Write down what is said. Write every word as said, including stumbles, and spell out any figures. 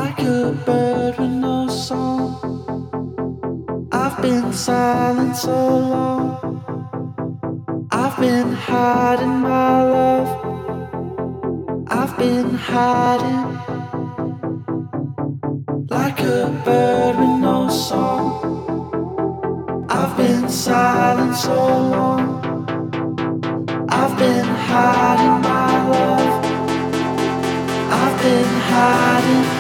like a bird with no song. I've been silent so long. I've been hiding my love. I've been hiding like a bird with no song. I've been silent so long. I've been hiding my love. I've been hiding.